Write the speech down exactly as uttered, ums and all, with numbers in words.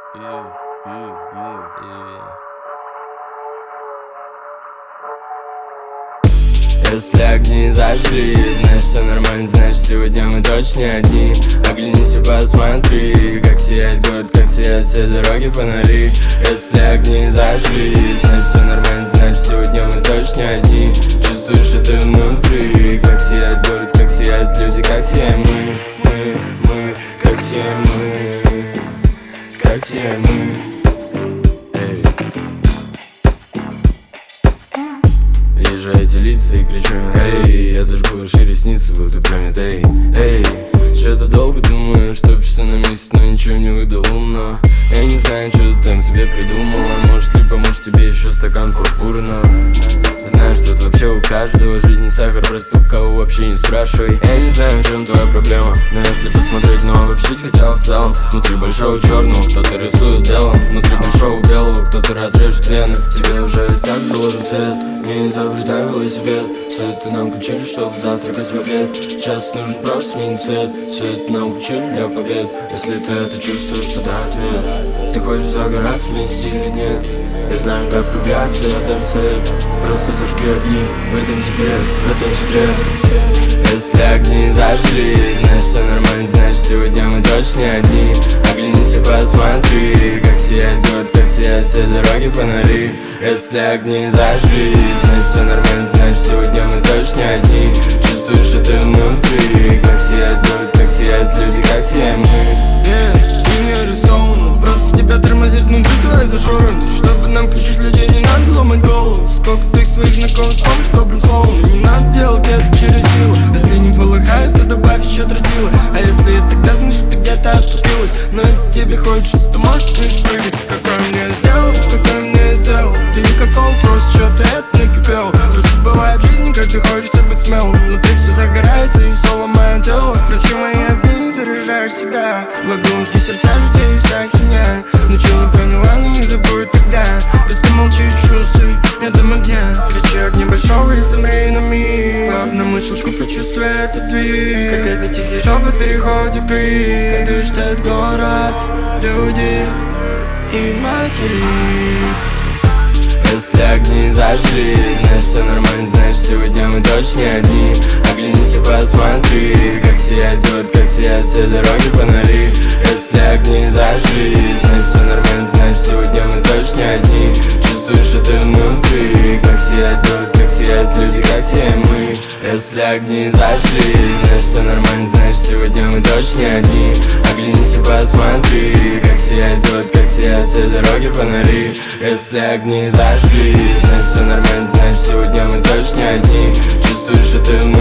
Yeah, yeah, yeah, yeah. Если огни зажгли, значит все нормально, значит сегодня мы точно не одни. Оглянись и посмотри, как сияет город, как сияют все дороги, фонари. Если огни зажгли, значит все нормально, значит сегодня мы точно не одни. Чувствуешь это внутри, как сияет город, как сияют люди, как сияем мы. Мы, мы, как сияем мы, как сияем мы. Вижу эти лица и кричу: эй, я зажгу шире ресницы, будто планет, эй, эй. Что-то долго думаю, что часа на месяц, но ничего не выдал умно. Я не знаю, что ты там себе придумала. Может ли помочь тебе еще стакан пурпурного? Знаю, что это вообще у каждого в жизни сахар, просто у кого вообще не спрашивай. Я не знаю, в чем твоя проблема, но если посмотреть, ну обобщить хотя бы в целом. Внутри большого черного кто-то рисует делом, внутри большого белого кто-то разрежет вены. Тебе уже и так заложен цвет, не изобретай велосипед. Все это нам учили, чтобы завтракать в обед. Сейчас нужен просто сменить цвет. Все это нам учили для побед. Если ты это чувствуешь, тогда ответ. Ты хочешь загораться вместе или нет? Я знаю, как влюбляться, я дам совет. Просто зажги огни, в этом секрет, в этом секрет. Если огни зажгли, значит все нормально, значит сегодня мы точно не одни. Оглянись и посмотри, как сияет город, как сияют все дороги, фонари. Если огни зажгли, значит все нормально, значит сегодня мы точно не одни. Чувствуешь это внутри, как сияет город, как сияют люди, как сияем мы. Yeah, ты не арестован, просто тебя тормозит внутри твоей зашорен. Чтобы нам включить людей, не надо ломать голову. Сколько ты своих знакомств помнишь добрым словом. Не надо делать это через силу. Если не полыхает, то добавь еще тротила. А если это тогда, значит ты где-то оступилась. Но если тебе хочется, то можешь крышь прыгать. Какой мне сделал, какой мне сделал. Ты никакого, просто что-то это накипело. Просто бывает в жизни, когда хочется быть смелым. Внутри все загорается и соло мое тело. Включи мои огни, заряжаешь себя. Ладунки, сердца людей, вся херня. Ничего не поняла, но не забудь тогда. Просто молчи и чувствуй, я дам огня. Кричи огни большого и замри на миг. По одному щелчку прочувствуй этот двиг. Как это тихий шепот переходит в крик. Как дышит город, люди и материк. Если огни зажгли, значит все нормально, значит сегодня мы точно не одни. Оглянись и посмотри, как сияет город, как сияют все дороги, фонари. Если огни зажгли, значит все нормально, значит сегодня мы точно не одни. Чувствуешь это внутри, как сияет город, как сияют люди, как сияем мы. Если огни зажгли, значит все нормально, значит сегодня мы точно не одни. Оглянись и посмотри, как сияет город, как сияют все дороги, фонари. Если огни зажгли, значит все нормально, значит сегодня мы точно не одни. Чувствуешь это внутри.